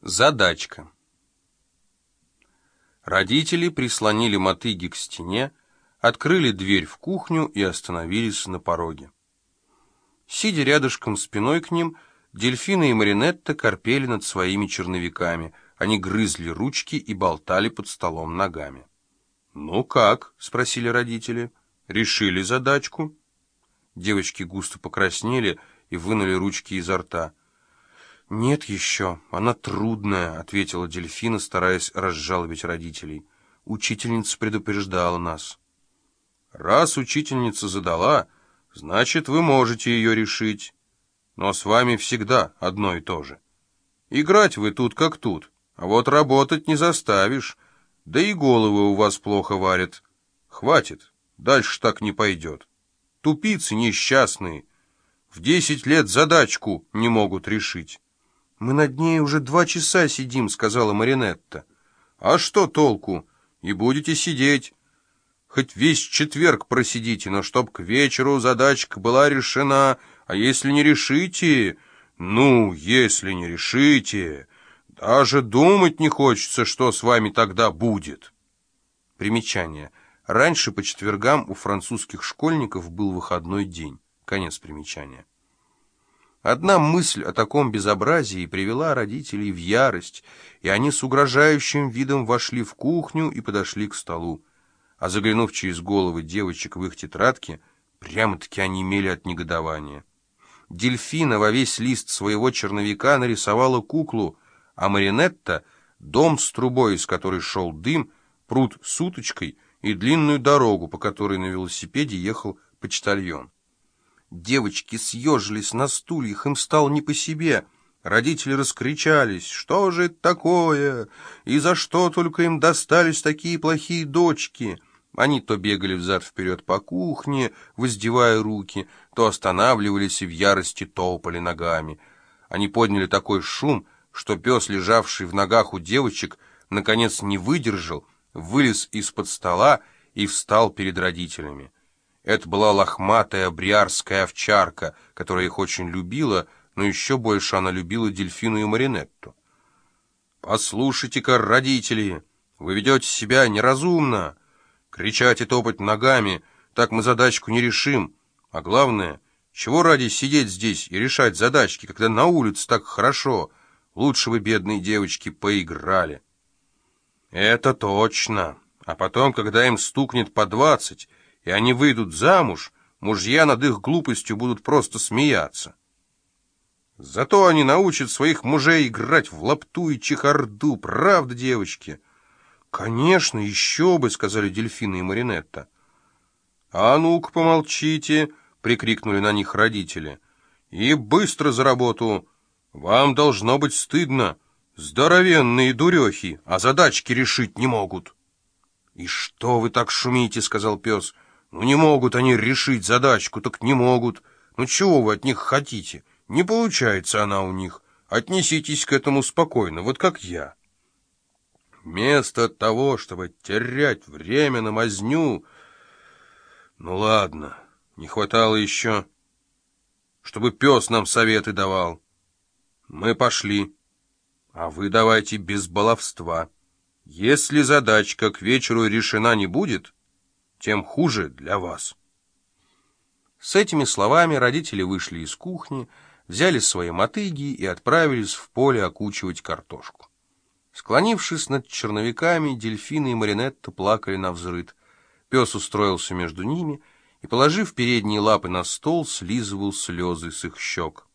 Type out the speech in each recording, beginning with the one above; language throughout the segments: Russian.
Задачка. Родители прислонили мотыги к стене, открыли дверь в кухню и остановились на пороге. Сидя рядышком спиной к ним, Дельфина и Маринетта корпели над своими черновиками. Они грызли ручки и болтали под столом ногами. «Ну как?» — спросили родители. «Решили задачку?» Девочки густо покраснели и вынули ручки изо рта. «Нет еще, она трудная», — ответила Дельфина, стараясь разжалобить родителей. «Учительница предупреждала нас». «Раз учительница задала, значит, вы можете ее решить. Но с вами всегда одно и то же. Играть вы тут как тут, а вот работать не заставишь, да и головы у вас плохо варят. Хватит, дальше так не пойдет. Тупицы несчастные, в 10 лет задачку не могут решить». «Мы над ней уже 2 часа сидим», — сказала Маринетта. «А что толку? И будете сидеть. Хоть весь четверг просидите, но чтоб к вечеру задачка была решена. А если не решите... Ну, если не решите... Даже думать не хочется, что с вами тогда будет». Примечание. Раньше по четвергам у французских школьников был выходной день. Конец примечания. Одна мысль о таком безобразии привела родителей в ярость, и они с угрожающим видом вошли в кухню и подошли к столу. А заглянув через головы девочек в их тетрадки, прямо-таки онемели от негодования. Дельфина во весь лист своего черновика нарисовала куклу, а Маринетта — дом с трубой, из которой шел дым, пруд с уточкой и длинную дорогу, по которой на велосипеде ехал почтальон. Девочки съежились на стульях, им стало не по себе. Родители раскричались: «Что же это такое? И за что только им достались такие плохие дочки?» Они то бегали взад-вперед по кухне, воздевая руки, то останавливались и в ярости топали ногами. Они подняли такой шум, что пес, лежавший в ногах у девочек, наконец не выдержал, вылез из-под стола и встал перед родителями. Это была лохматая бриарская овчарка, которая их очень любила, но еще больше она любила Дельфину и Маринетту. «Послушайте-ка, родители, вы ведете себя неразумно. Кричать и топать ногами, так мы задачку не решим. А главное, чего ради сидеть здесь и решать задачки, когда на улице так хорошо? Лучше вы, бедные девочки, поиграли». «Это точно. А потом, когда им стукнет по 20, и они выйдут замуж, мужья над их глупостью будут просто смеяться. Зато они научат своих мужей играть в лапту и чехарду, правда, девочки?» «Конечно, еще бы», — сказали Дельфина и Маринетта. «А ну-ка, помолчите», — прикрикнули на них родители. «И быстро за работу! Вам должно быть стыдно. Здоровенные дурехи, а задачки решить не могут». «И что вы так шумите?» — сказал пес. «Ну не могут они решить задачку, так не могут. Ну чего вы от них хотите? Не получается она у них. Отнеситесь к этому спокойно, вот как я». Вместо того, чтобы терять время на мазню... Ну ладно, не хватало еще, чтобы пес нам советы давал. Мы пошли, а вы давайте без баловства. Если задачка к вечеру решена не будет, тем хуже для вас». С этими словами родители вышли из кухни, взяли свои мотыги и отправились в поле окучивать картошку. Склонившись над черновиками, Дельфина и Маринетта плакали навзрыд. Пес устроился между ними и, положив передние лапы на стол, слизывал слезы с их щек.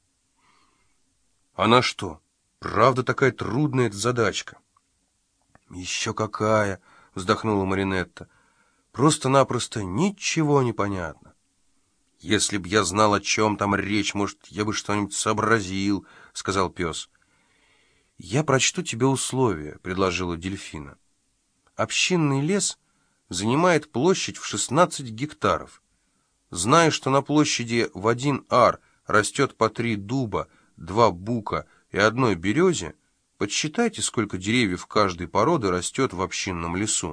«Она что, правда такая трудная эта задачка?» «Еще какая!» — вздохнула Маринетта. «Просто-напросто ничего не понятно». «Если б я знал, о чем там речь, может, я бы что-нибудь сообразил», — сказал пес. «Я прочту тебе условия», — предложила Дельфина. «Общинный лес занимает площадь в 16 гектаров. Зная, что на площади в 1 ар растет по 3 дуба, 2 бука и 1 березе, подсчитайте, сколько деревьев каждой породы растет в общинном лесу».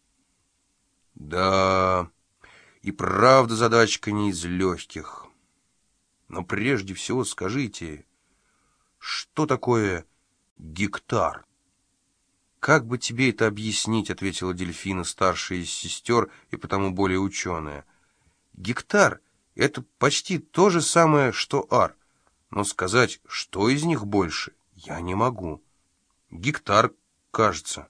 «Да, и правда задачка не из легких. Но прежде всего скажите, что такое Гектар. «Как бы тебе это объяснить?» — ответила Дельфина, старшая из сестер и потому более ученая. «Гектар — это почти то же самое, что ар, но сказать, что из них больше, я не могу. Гектар, кажется».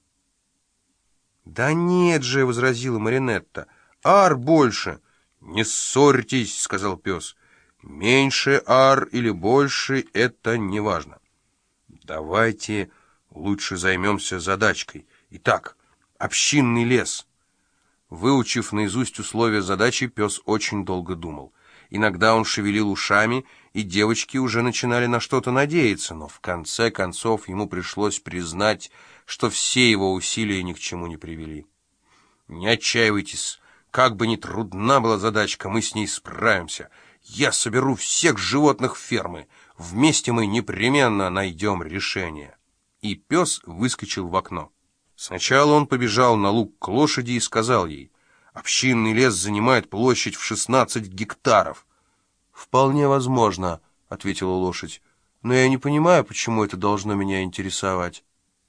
«Да нет же!» — возразила Маринетта. «Ар больше!» «Не ссорьтесь!» — сказал пес. «Меньше ар или больше — это не важно. Давайте лучше займемся задачкой. Итак, общинный лес». Выучив наизусть условия задачи, пес очень долго думал. Иногда он шевелил ушами, и девочки уже начинали на что-то надеяться, но в конце концов ему пришлось признать, что все его усилия ни к чему не привели. «Не отчаивайтесь, как бы ни трудна была задачка, мы с ней справимся. Я соберу всех животных фермы, вместе мы непременно найдем решение». И пес выскочил в окно. Сначала он побежал на луг к лошади и сказал ей: «Общинный лес занимает площадь в 16 гектаров». «Вполне возможно», — ответила лошадь, «но я не понимаю, почему это должно меня интересовать».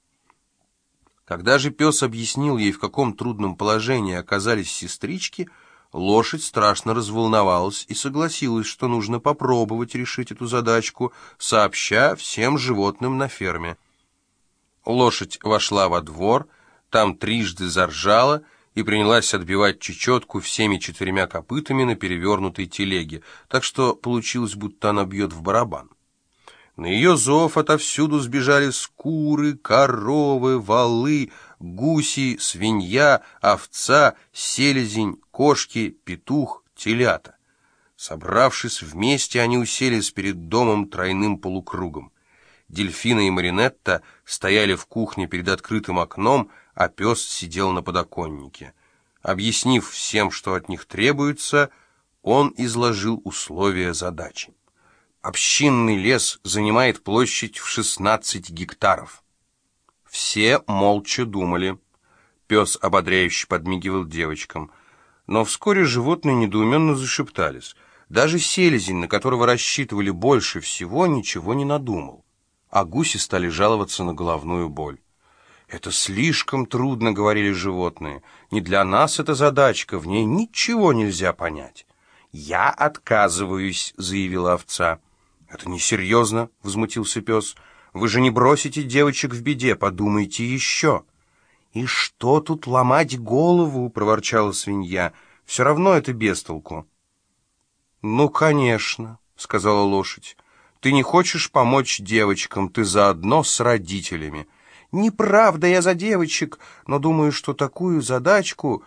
Когда же пес объяснил ей, в каком трудном положении оказались сестрички, лошадь страшно разволновалась и согласилась, что нужно попробовать решить эту задачку, сообща всем животным на ферме. Лошадь вошла во двор, там трижды заржала и принялась отбивать чечетку всеми 4 копытами на перевернутой телеге, так что получилось, будто она бьет в барабан. На ее зов отовсюду сбежали скуры, коровы, волы, гуси, свинья, овца, селезень, кошки, петух, телята. Собравшись вместе, они уселись перед домом тройным полукругом. Дельфина и Маринетта стояли в кухне перед открытым окном, а пес сидел на подоконнике. Объяснив всем, что от них требуется, он изложил условия задачи. Общинный лес занимает площадь в 16 гектаров. Все молча думали. Пес ободряюще подмигивал девочкам. Но вскоре животные недоуменно зашептались. Даже селезень, на которого рассчитывали больше всего, ничего не надумал. А гуси стали жаловаться на головную боль. «Это слишком трудно», — говорили животные. «Не для нас эта задачка, в ней ничего нельзя понять». «Я отказываюсь», — заявила овца. «Это несерьезно», — возмутился пес. «Вы же не бросите девочек в беде, подумайте еще». «И что тут ломать голову?» — проворчала свинья. «Все равно это бестолку». «Ну, конечно», — сказала лошадь. «Ты не хочешь помочь девочкам, ты заодно с родителями». «Неправда, я за девочек, но думаю, что такую задачку...»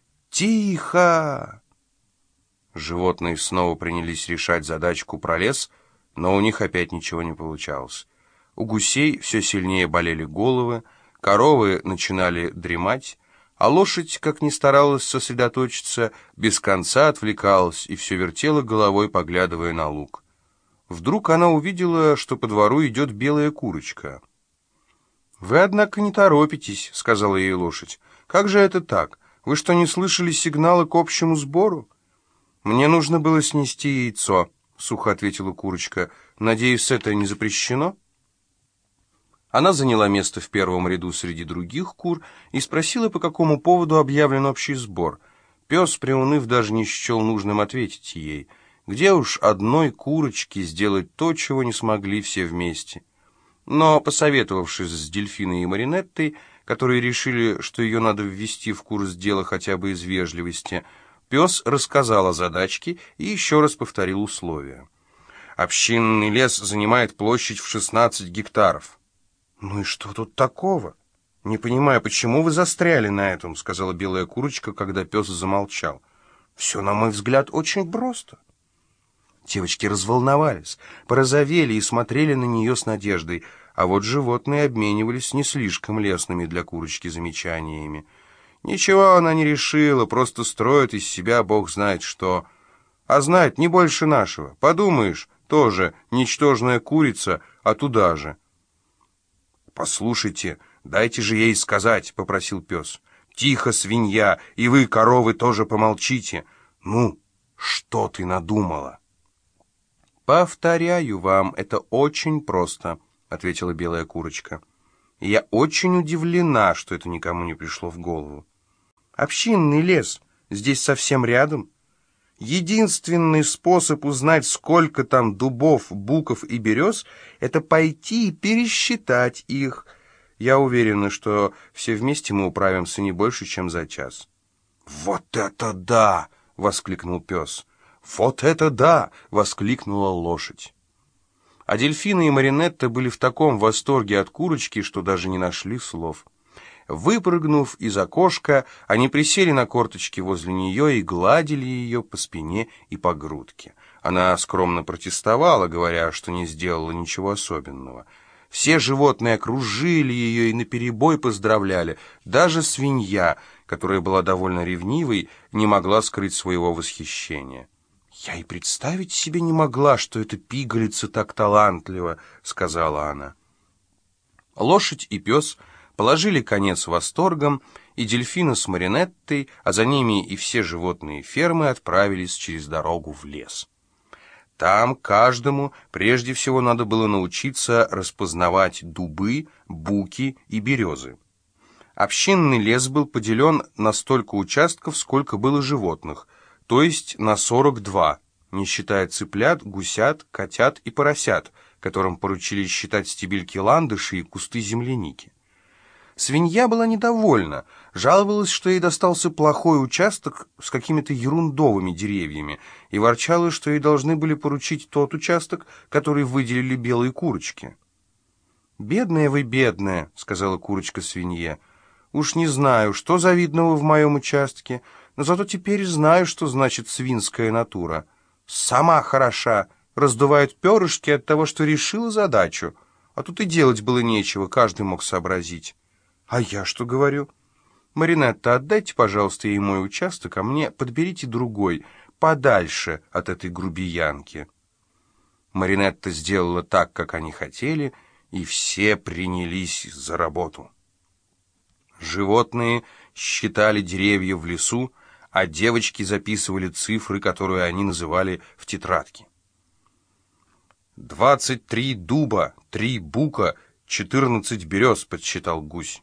«Тихо!» Животные снова принялись решать задачку про лес, но у них опять ничего не получалось. У гусей все сильнее болели головы, коровы начинали дремать, а лошадь, как ни старалась сосредоточиться, без конца отвлекалась и все вертела головой, поглядывая на луг. Вдруг она увидела, что по двору идет белая курочка. «Вы, однако, не торопитесь», — сказала ей лошадь. «Как же это так? Вы что, не слышали сигнала к общему сбору?» «Мне нужно было снести яйцо», — сухо ответила курочка. «Надеюсь, это не запрещено?» Она заняла место в первом ряду среди других кур и спросила, по какому поводу объявлен общий сбор. Пес, приуныв, даже не счел нужным ответить ей. Где уж одной курочке сделать то, чего не смогли все вместе? Но, посоветовавшись с Дельфиной и Маринеттой, которые решили, что ее надо ввести в курс дела хотя бы из вежливости, пес рассказал о задачке и еще раз повторил условия. «Общинный лес занимает площадь в 16 гектаров». «Ну и что тут такого? Не понимаю, почему вы застряли на этом», — сказала белая курочка, когда пес замолчал. «Все, на мой взгляд, очень просто». Девочки разволновались, порозовели и смотрели на нее с надеждой, а вот животные обменивались не слишком лестными для курочки замечаниями. Ничего она не решила, просто строит из себя бог знает что. А знает не больше нашего. Подумаешь, тоже ничтожная курица, а туда же. «Послушайте, дайте же ей сказать», — попросил пес. «Тихо, свинья, и вы, коровы, тоже помолчите. Ну, что ты надумала?» «Повторяю вам, это очень просто», — ответила белая курочка. «И я очень удивлена, что это никому не пришло в голову. Общинный лес здесь совсем рядом. Единственный способ узнать, сколько там дубов, буков и берез, это пойти и пересчитать их. Я уверена, что все вместе мы управимся не больше, чем за час». «Вот это да!» — воскликнул пес. «Вот это да!» — воскликнула лошадь. А дельфины и Маринетта были в таком восторге от курочки, что даже не нашли слов. Выпрыгнув из окошка, они присели на корточки возле нее и гладили ее по спине и по грудке. Она скромно протестовала, говоря, что не сделала ничего особенного. Все животные окружили ее и наперебой поздравляли. Даже свинья, которая была довольно ревнивой, не могла скрыть своего восхищения. «Я и представить себе не могла, что эта пигалица так талантлива», — сказала она. Лошадь и пес положили конец восторгам, и дельфины с Маринеттой, а за ними и все животные фермы отправились через дорогу в лес. Там каждому прежде всего надо было научиться распознавать дубы, буки и березы. Общинный лес был поделен на столько участков, сколько было животных, то есть на 42, не считая цыплят, гусят, котят и поросят, которым поручили считать стебельки ландышей и кусты земляники. Свинья была недовольна, жаловалась, что ей достался плохой участок с какими-то ерундовыми деревьями, и ворчала, что ей должны были поручить тот участок, который выделили белые курочки. «Бедная вы, бедная», — сказала курочка свинье. «Уж не знаю, что завидного в моем участке, но зато теперь знаю, что значит свинская натура. Сама хороша, раздувает перышки от того, что решила задачу, а тут и делать было нечего, каждый мог сообразить». «А я что говорю? Маринетта, отдайте, пожалуйста, ей мой участок, а мне подберите другой, подальше от этой грубиянки». Маринетта сделала так, как они хотели, и все принялись за работу. Животные считали деревья в лесу, а девочки записывали цифры, которые они называли в тетрадке. 23 дуба, 3 бука, 14 берез, подсчитал гусь.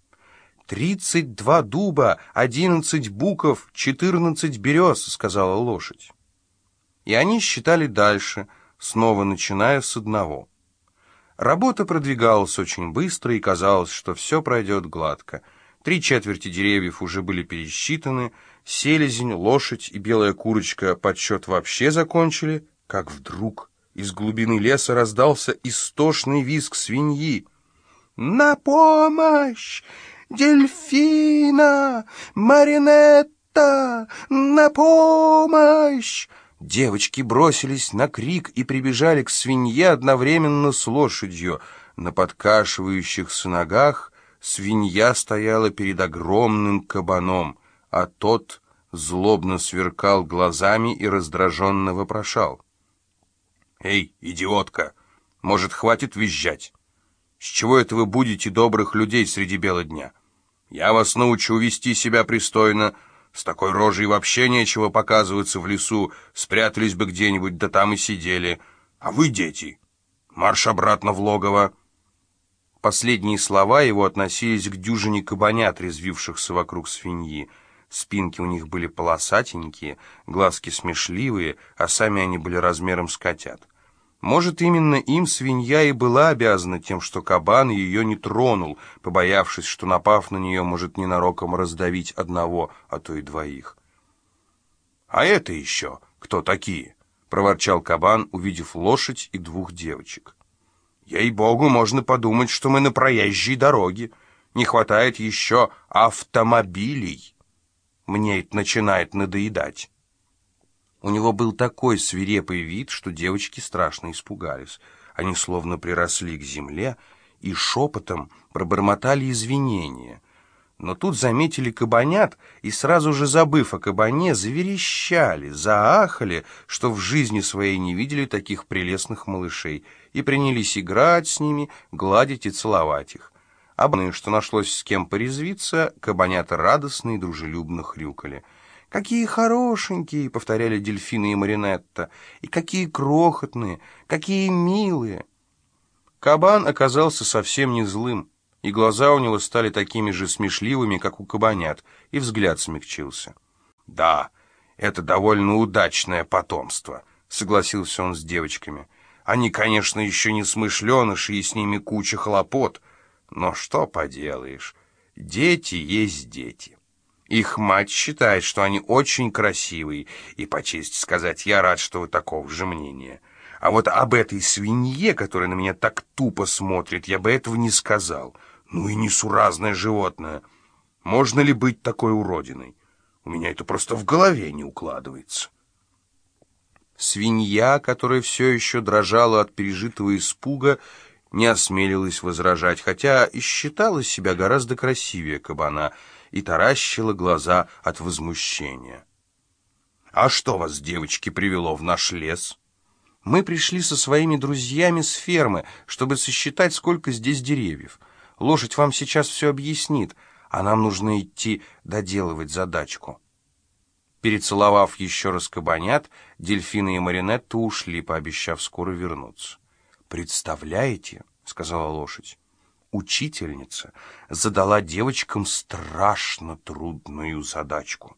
32 дуба, 11 буков, 14 берез, сказала лошадь. И они считали дальше, снова начиная с одного. Работа продвигалась очень быстро, и казалось, что все пройдет гладко. 3/4 деревьев уже были пересчитаны, селезень, лошадь и белая курочка подсчет вообще закончили, как вдруг из глубины леса раздался истошный визг свиньи. «На помощь! Дельфина! Маринетта! На помощь!» Девочки бросились на крик и прибежали к свинье одновременно с лошадью. На подкашивающихся ногах свинья стояла перед огромным кабаном, а тот злобно сверкал глазами и раздраженно вопрошал. «Эй, идиотка, может, хватит визжать? С чего это вы будете добрых людей среди бела дня? Я вас научу вести себя пристойно. С такой рожей вообще нечего показываться в лесу, спрятались бы где-нибудь, да там и сидели. А вы, дети, марш обратно в логово». Последние слова его относились к дюжине кабанят, резвившихся вокруг свиньи. Спинки у них были полосатенькие, глазки смешливые, а сами они были размером с котят. Может, именно им свинья и была обязана тем, что кабан ее не тронул, побоявшись, что, напав на нее, может ненароком раздавить одного, а то и двоих. «А это еще кто такие?» — проворчал кабан, увидев лошадь и 2 девочек. «Ей-богу, можно подумать, что мы на проезжей дороге. Не хватает еще автомобилей. Мне это начинает надоедать». У него был такой свирепый вид, что девочки страшно испугались. Они словно приросли к земле и шепотом пробормотали извинения. Но тут заметили кабанят и, сразу же забыв о кабане, заверещали, заахали, что в жизни своей не видели таких прелестных малышей, и принялись играть с ними, гладить и целовать их. Обны, что нашлось с кем порезвиться, кабанята радостно и дружелюбно хрюкали. «Какие хорошенькие!» — повторяли дельфины и Маринетта. «И какие крохотные! Какие милые!» Кабан оказался совсем не злым, и глаза у него стали такими же смешливыми, как у кабанят, и взгляд смягчился. «Да, это довольно удачное потомство», — согласился он с девочками. «Они, конечно, еще не смышленыши, и с ними куча хлопот, но что поделаешь, дети есть дети. Их мать считает, что они очень красивые, и, по чести сказать, я рад, что вы такого же мнения. А вот об этой свинье, которая на меня так тупо смотрит, я бы этого не сказал. Ну и несуразное животное. Можно ли быть такой уродиной? У меня это просто в голове не укладывается». Свинья, которая все еще дрожала от пережитого испуга, не осмелилась возражать, хотя и считала себя гораздо красивее кабана и таращила глаза от возмущения. «А что вас, девочки, привело в наш лес?» «Мы пришли со своими друзьями с фермы, чтобы сосчитать, сколько здесь деревьев. Лошадь вам сейчас все объяснит, а нам нужно идти доделывать задачку». Перецеловав еще раз кабанят, Дельфина и Маринетта ушли, пообещав скоро вернуться. «Представляете, — сказала лошадь, — учительница задала девочкам страшно трудную задачку».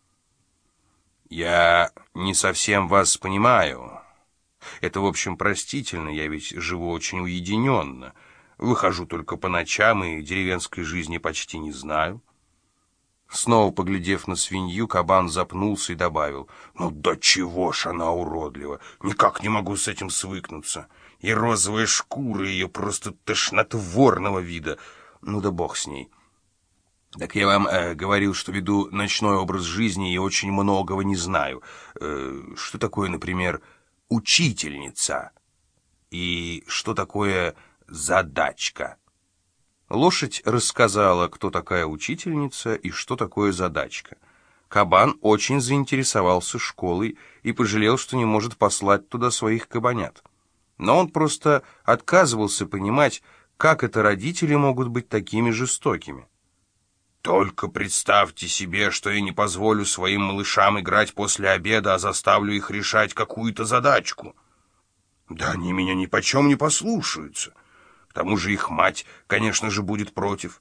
«Я не совсем вас понимаю. Это, в общем, простительно, я ведь живу очень уединенно. Выхожу только по ночам и деревенской жизни почти не знаю». Снова поглядев на свинью, кабан запнулся и добавил: «Ну до чего ж она уродлива! Никак не могу с этим свыкнуться. И розовая шкура ее просто тошнотворного вида. Ну да бог с ней. Так я вам говорил, что веду ночной образ жизни и очень многого не знаю. Что такое, например, учительница? И что такое задачка?» Лошадь рассказала, кто такая учительница и что такое задачка. Кабан очень заинтересовался школой и пожалел, что не может послать туда своих кабанят. Но он просто отказывался понимать, как это родители могут быть такими жестокими. «Только представьте себе, что я не позволю своим малышам играть после обеда, а заставлю их решать какую-то задачку. Да они меня ни почем не послушаются. К тому же их мать, конечно же, будет против.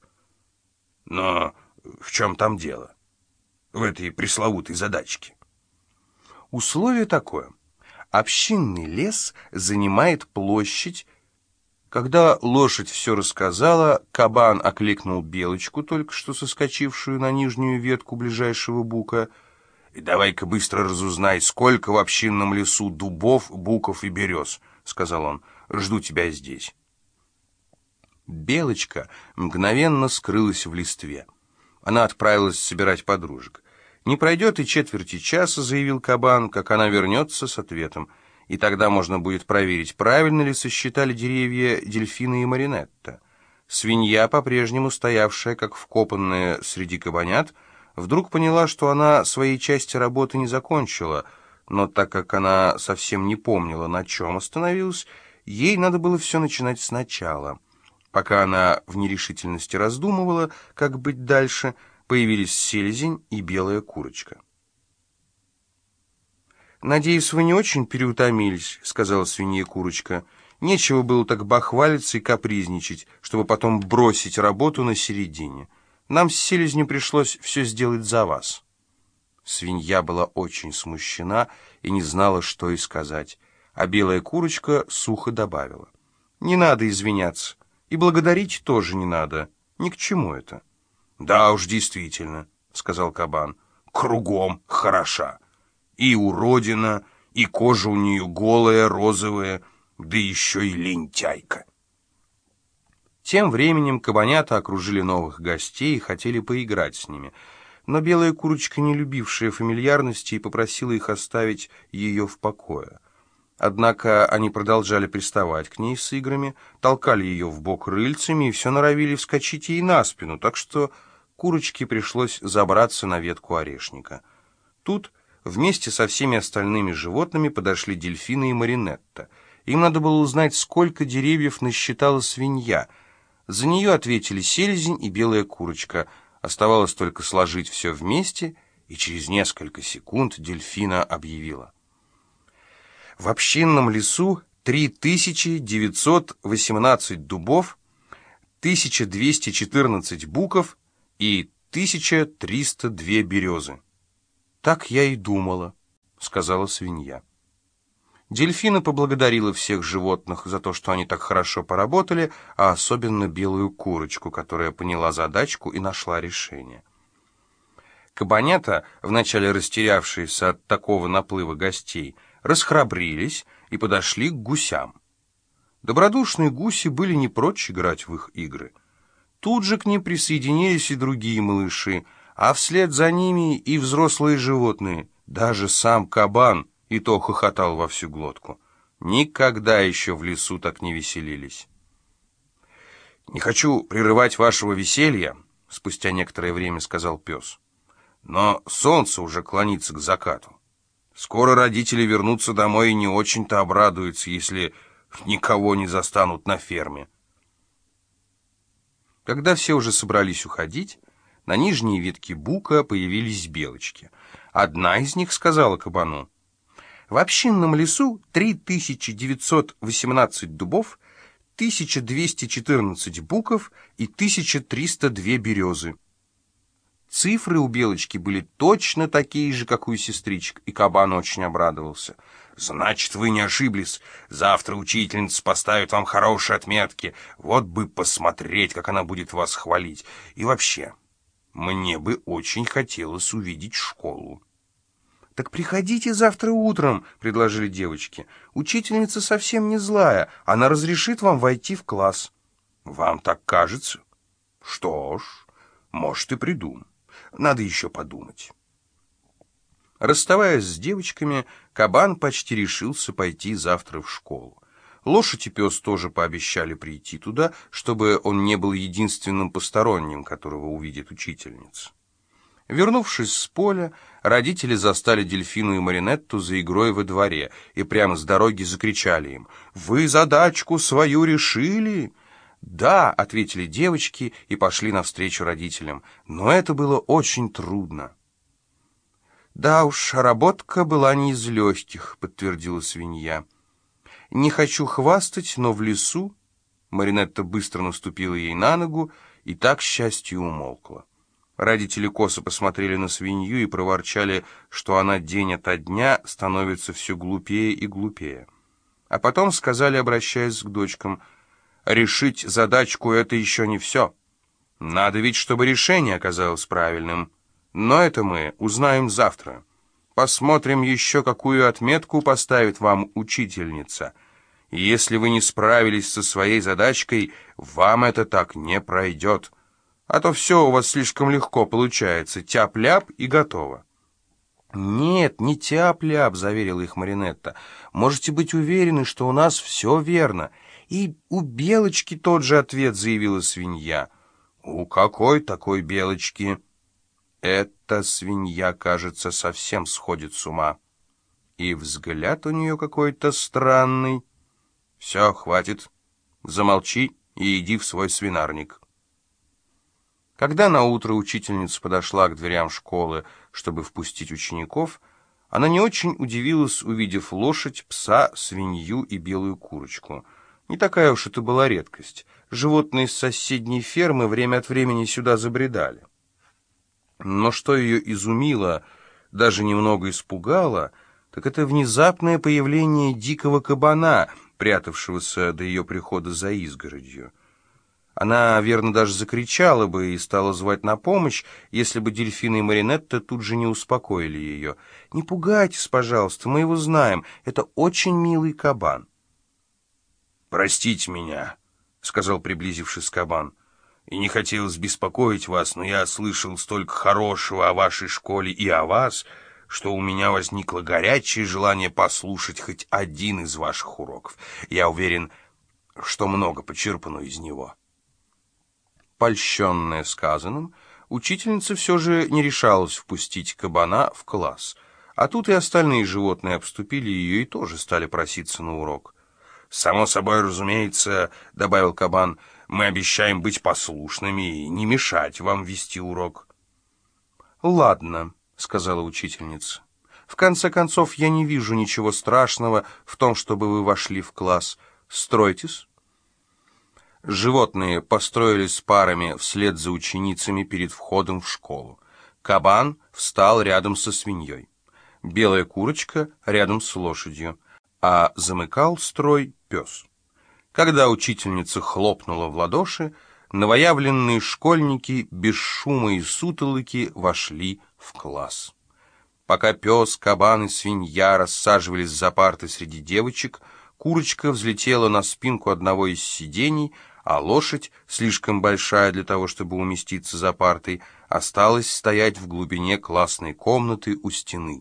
Но в чем там дело? В этой пресловутой задачке?» Условие такое. Общинный лес занимает площадь. Когда лошадь все рассказала, кабан окликнул белочку, только что соскочившую на нижнюю ветку ближайшего бука. «И давай-ка быстро разузнай, сколько в общинном лесу дубов, буков и берез», — сказал он. «Жду тебя здесь». Белочка мгновенно скрылась в листве. Она отправилась собирать подружек. «Не пройдет и четверти часа, — заявил кабан, — как она вернется с ответом, и тогда можно будет проверить, правильно ли сосчитали деревья Дельфина и Маринетта». Свинья, по-прежнему стоявшая, как вкопанная среди кабанят, вдруг поняла, что она своей части работы не закончила, но так как она совсем не помнила, на чем остановилась, ей надо было все начинать сначала. Пока она в нерешительности раздумывала, как быть дальше, появились селезень и белая курочка. «Надеюсь, вы не очень переутомились», — сказала свинья-курочка. «Нечего было так бахвалиться и капризничать, чтобы потом бросить работу на середине. Нам с селезнем пришлось все сделать за вас». Свинья была очень смущена и не знала, что и сказать, а белая курочка сухо добавила: «Не надо извиняться. И благодарить тоже не надо. Ни к чему это». «Да уж, действительно, — сказал кабан, — кругом хороша. И уродина, и кожа у нее голая, розовая, да еще и лентяйка». Тем временем кабанята окружили новых гостей и хотели поиграть с ними. Но белая курочка, не любившая фамильярности, попросила их оставить ее в покое. Однако они продолжали приставать к ней с играми, толкали ее в бок рыльцами и все норовили вскочить ей на спину, так что курочке пришлось забраться на ветку орешника. Тут вместе со всеми остальными животными подошли Дельфина и Маринетта. Им надо было узнать, сколько деревьев насчитала свинья. За нее ответили селезень и белая курочка. Оставалось только сложить все вместе, и через несколько секунд Дельфина объявила: «В общинном лесу 3918 дубов, 1214 буков и 1302 березы. «Так я и думала», — сказала свинья. Дельфина поблагодарила всех животных за то, что они так хорошо поработали, а особенно белую курочку, которая поняла задачку и нашла решение. Кабанята, вначале растерявшиеся от такого наплыва гостей, расхрабрились и подошли к гусям. Добродушные гуси были не прочь играть в их игры. Тут же к ним присоединились и другие малыши, а вслед за ними и взрослые животные, даже сам кабан, и то хохотал во всю глотку. Никогда еще в лесу так не веселились. «Не хочу прерывать вашего веселья», — спустя некоторое время сказал пес. «Но солнце уже клонится к закату. Скоро родители вернутся домой и не очень-то обрадуются, если никого не застанут на ферме». Когда все уже собрались уходить, на нижней ветке бука появились белочки. Одна из них сказала кабану: «В общинном лесу 3918 дубов, 1214 буков и 1302 березы». Цифры у белочки были точно такие же, как у сестричек, и кабан очень обрадовался. «Значит, вы не ошиблись. Завтра учительница поставит вам хорошие отметки. Вот бы посмотреть, как она будет вас хвалить. И вообще, мне бы очень хотелось увидеть школу». «Так приходите завтра утром», — предложили девочки. «Учительница совсем не злая, она разрешит вам войти в класс». «Вам так кажется? Что ж, может, и приду. Надо еще подумать». Расставаясь с девочками, кабан почти решился пойти завтра в школу. Лошадь и пес тоже пообещали прийти туда, чтобы он не был единственным посторонним, которого увидит учительница. Вернувшись с поля, родители застали Дельфину и Маринетту за игрой во дворе и прямо с дороги закричали им: «Вы задачку свою решили?» «Да», — ответили девочки и пошли навстречу родителям, но это было очень трудно. «Да уж, работка была не из легких», — подтвердила свинья. «Не хочу хвастать, но в лесу...» Маринетта быстро наступила ей на ногу, и так, к счастью, умолкла. Родители косо посмотрели на свинью и проворчали, что она день ото дня становится все глупее и глупее. А потом сказали, обращаясь к дочкам: «Решить задачку — это еще не все. Надо ведь, чтобы решение оказалось правильным. Но это мы узнаем завтра. Посмотрим еще, какую отметку поставит вам учительница. Если вы не справились со своей задачкой, вам это так не пройдет. А то все у вас слишком легко получается. Тяп-ляп и готово». «Нет, не тяп-ляп», — заверила их Маринетта. «Можете быть уверены, что у нас все верно. И у белочки тот же ответ», — заявила свинья. «У какой такой белочки?» «Эта свинья, кажется, совсем сходит с ума. И взгляд у нее какой-то странный. Все, хватит. Замолчи и иди в свой свинарник». Когда наутро учительница подошла к дверям школы, чтобы впустить учеников, она не очень удивилась, увидев лошадь, пса, свинью и белую курочку. Не такая уж это была редкость. Животные с соседней фермы время от времени сюда забредали. Но что ее изумило, даже немного испугало, так это внезапное появление дикого кабана, прятавшегося до ее прихода за изгородью. Она, верно, даже закричала бы и стала звать на помощь, если бы Дельфина и Маринетта тут же не успокоили ее. «Не пугайтесь, пожалуйста, мы его знаем. Это очень милый кабан». «Простите меня», — сказал, приблизившись кабан. «И не хотелось беспокоить вас, но я слышал столько хорошего о вашей школе и о вас, что у меня возникло горячее желание послушать хоть один из ваших уроков. Я уверен, что много почерпну из него». Польщенная сказанным, учительница все же не решалась впустить кабана в класс, а тут и остальные животные обступили ее и тоже стали проситься на урок. «Само собой, разумеется, — добавил кабан, — мы обещаем быть послушными и не мешать вам вести урок». «Ладно», — сказала учительница, В конце концов, я не вижу ничего страшного в том, чтобы вы вошли в класс. Стройтесь». Животные построились парами вслед за ученицами перед входом в школу. Кабан встал рядом со свиньей, белая курочка рядом с лошадью, а замыкал строй пес. Когда учительница хлопнула в ладоши, новоявленные школьники без шума и сутолоки вошли в класс. Пока пес, кабан и свинья рассаживались за парты среди девочек, курочка взлетела на спинку одного из сидений, а лошадь, слишком большая для того, чтобы уместиться за партой, осталась стоять в глубине классной комнаты у стены.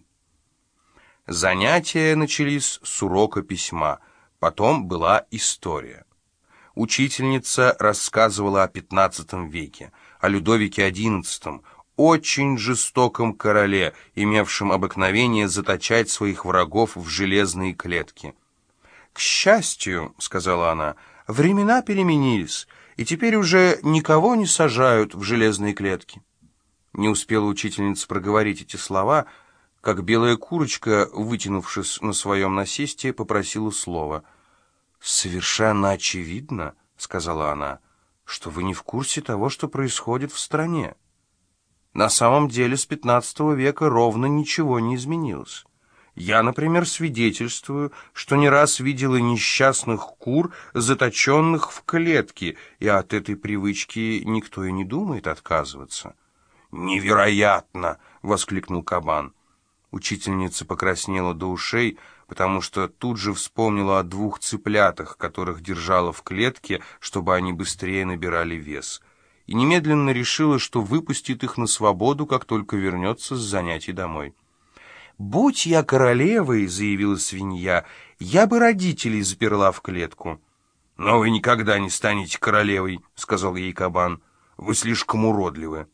Занятия начались с урока письма, потом была история. Учительница рассказывала о XV веке, о Людовике XI, очень жестоком короле, имевшем обыкновение заточать своих врагов в железные клетки. «К счастью, — сказала она, — времена переменились, и теперь уже никого не сажают в железные клетки». Не успела учительница проговорить эти слова, как белая курочка, вытянувшись на своем насесте, попросила слова. «Совершенно очевидно, — сказала она, — что вы не в курсе того, что происходит в стране. На самом деле с XV века ровно ничего не изменилось. Я, например, свидетельствую, что не раз видела несчастных кур, заточенных в клетки, и от этой привычки никто и не думает отказываться». «Невероятно!» — воскликнул кабан. Учительница покраснела до ушей, потому что тут же вспомнила о 2 цыплятах, которых держала в клетке, чтобы они быстрее набирали вес, и немедленно решила, что выпустит их на свободу, как только вернется с занятий домой. «Будь я королевой, — заявила свинья, — я бы родителей заперла в клетку». «Но вы никогда не станете королевой, — сказал ей кабан, — вы слишком уродливы».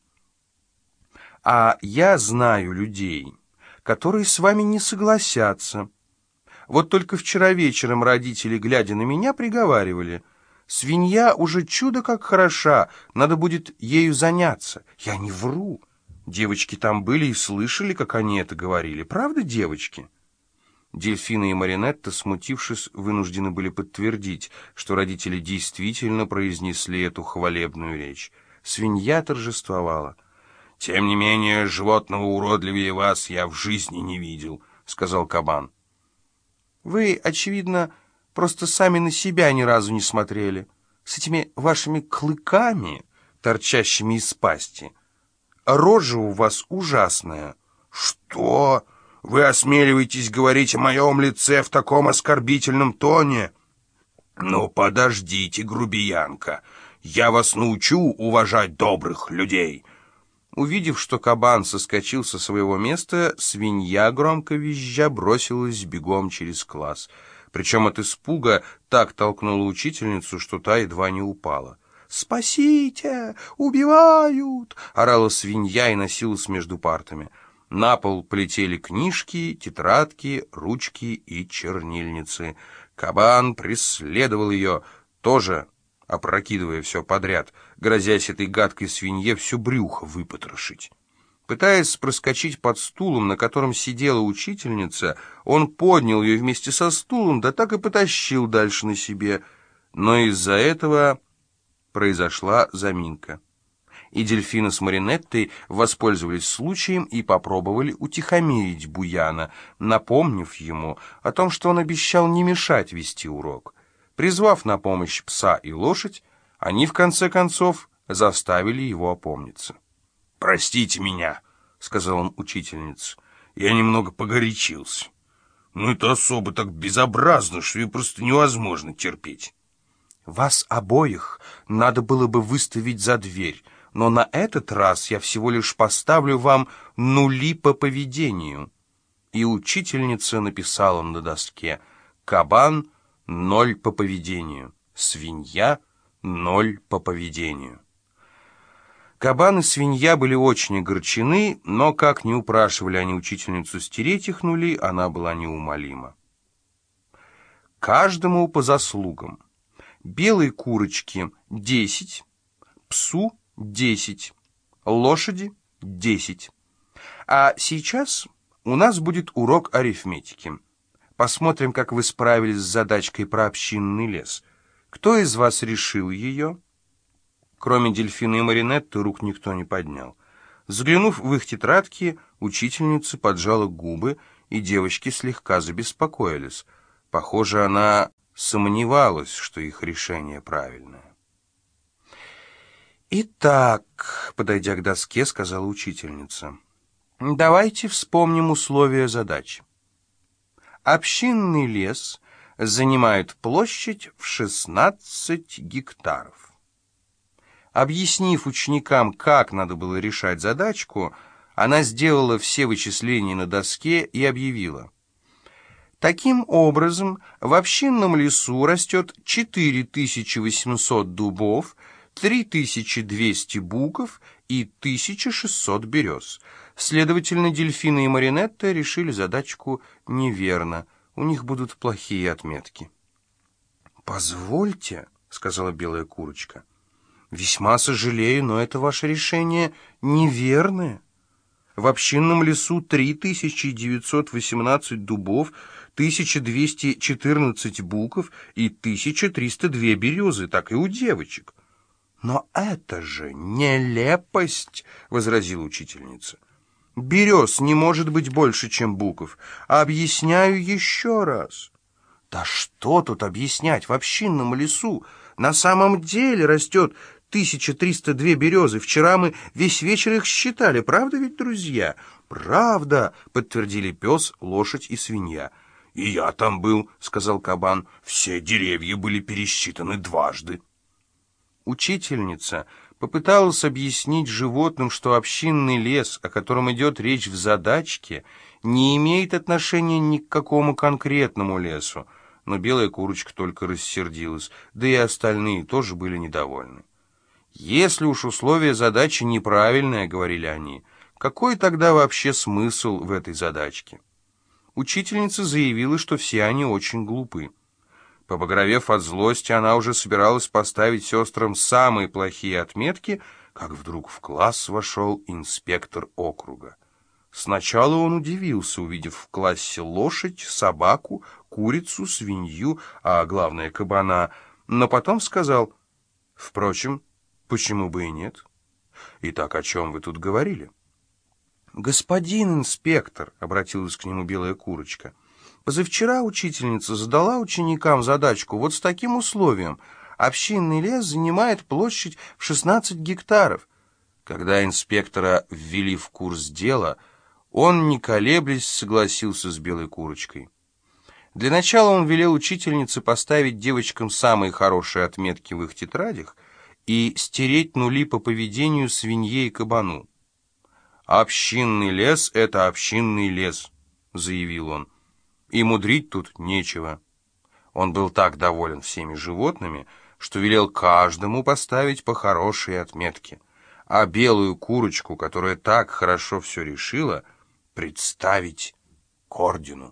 «А я знаю людей, которые с вами не согласятся. Вот только вчера вечером родители, глядя на меня, приговаривали: свинья уже чудо как хороша, надо будет ею заняться. Я не вру. Девочки там были и слышали, как они это говорили. Правда, девочки?» Дельфина и Маринетта, смутившись, вынуждены были подтвердить, что родители действительно произнесли эту хвалебную речь. Свинья торжествовала. «Тем не менее, животного уродливее вас я в жизни не видел», — сказал кабан. «Вы, очевидно, просто сами на себя ни разу не смотрели. С этими вашими клыками, торчащими из пасти. Рожа у вас ужасная». «Что? Вы осмеливаетесь говорить о моем лице в таком оскорбительном тоне?» «Ну, подождите, грубиянка, я вас научу уважать добрых людей». Увидев, что кабан соскочил со своего места, свинья, громко визжа, бросилась бегом через класс. Причем от испуга так толкнула учительницу, что та едва не упала. «Спасите! Убивают!» — орала свинья и носилась между партами. На пол полетели книжки, тетрадки, ручки и чернильницы. Кабан преследовал ее, тоже опрокидывая все подряд, грозясь этой гадкой свинье все брюхо выпотрошить. Пытаясь проскочить под стулом, на котором сидела учительница, он поднял ее вместе со стулом, да так и потащил дальше на себе. Но из-за этого произошла заминка. И Дельфина с Маринеттой воспользовались случаем и попробовали утихомирить Буяна, напомнив ему о том, что он обещал не мешать вести урок. Призвав на помощь пса и лошадь, они, в конце концов, заставили его опомниться. «Простите меня», — сказал он учительнице, — «я немного погорячился. Но это особо так безобразно, что ее просто невозможно терпеть». «Вас обоих надо было бы выставить за дверь, но на этот раз я всего лишь поставлю вам 0 по поведению». И учительница написала на доске: «Кабан — 0 по поведению, свинья — 0 по поведению». Кабан и свинья были очень огорчены, но, как ни упрашивали они учительницу стереть их 0, она была неумолима. Каждому по заслугам. Белой курочке 10, псу 10, лошади 10. А сейчас У нас будет урок арифметики. Посмотрим, как вы справились с задачкой про общинный лес. Кто из вас решил ее?» Кроме Дельфина и Маринетты рук никто не поднял. Заглянув в их тетрадки, учительница поджала губы, и девочки слегка забеспокоились. Похоже, она сомневалась, что их решение правильное. «Итак», — подойдя к доске, сказала учительница, — «давайте вспомним условия задачи. Общинный лес занимает площадь в 16 гектаров». Объяснив ученикам, как надо было решать задачку, она сделала все вычисления на доске и объявила: «Таким образом, в общинном лесу растет 4800 дубов, 3200 буков и 1600 берез. Следовательно, Дельфина и Маринетта решили задачку неверно. У них будут плохие отметки». «Позвольте», — сказала белая курочка, — «весьма сожалею, но это ваше решение неверное. В общинном лесу 3918 дубов, 1214 буков и 1302 березы, так и у девочек». «Но это же нелепость», — возразила учительница. «Берез не может быть больше, чем буков. Объясняю еще раз». «Да что тут объяснять? В общинном лесу на самом деле растет 1302 березы. Вчера мы весь вечер их считали. Правда ведь, друзья?» «Правда», — подтвердили пес, лошадь и свинья. «И я там был», — сказал кабан. «Все деревья были пересчитаны дважды». Учительница попыталась объяснить животным, что общинный лес, о котором идет речь в задачке, не имеет отношения ни к какому конкретному лесу, но белая курочка только рассердилась, да и остальные тоже были недовольны. «Если уж условие задачи неправильное, — говорили они, — какой тогда вообще смысл в этой задачке?» Учительница заявила, что все они очень глупы. Побагровев от злости, она уже собиралась поставить сестрам самые плохие отметки, как вдруг в класс вошел инспектор округа. Сначала он удивился, увидев в классе лошадь, собаку, курицу, свинью, а главное — кабана, но потом сказал: «Впрочем, почему бы и нет? Итак, о чем вы тут говорили?» «Господин инспектор», — обратилась к нему белая курочка, — «позавчера учительница задала ученикам задачку вот с таким условием: общинный лес занимает площадь в 16 гектаров. Когда инспектора ввели в курс дела, он, не колеблясь, согласился с белой курочкой. Для начала он велел учительнице поставить девочкам самые хорошие отметки в их тетрадях и стереть нули по поведению свинье и кабану. «Общинный лес — это общинный лес», — заявил он. «И мудрить тут нечего». Он был так доволен всеми животными, что велел каждому поставить по хорошей отметке, а белую курочку, которая так хорошо все решила, представить к ордену.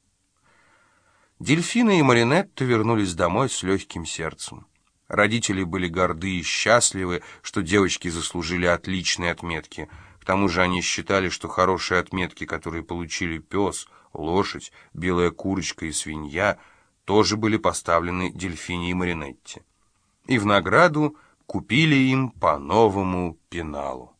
Дельфина и Маринетта вернулись домой с легким сердцем. Родители были горды и счастливы, что девочки заслужили отличные отметки. К тому же они считали, что хорошие отметки, которые получили пес, лошадь, белая курочка и свинья, тоже были поставлены Дельфине и Маринетте. И в награду купили им по новому пеналу.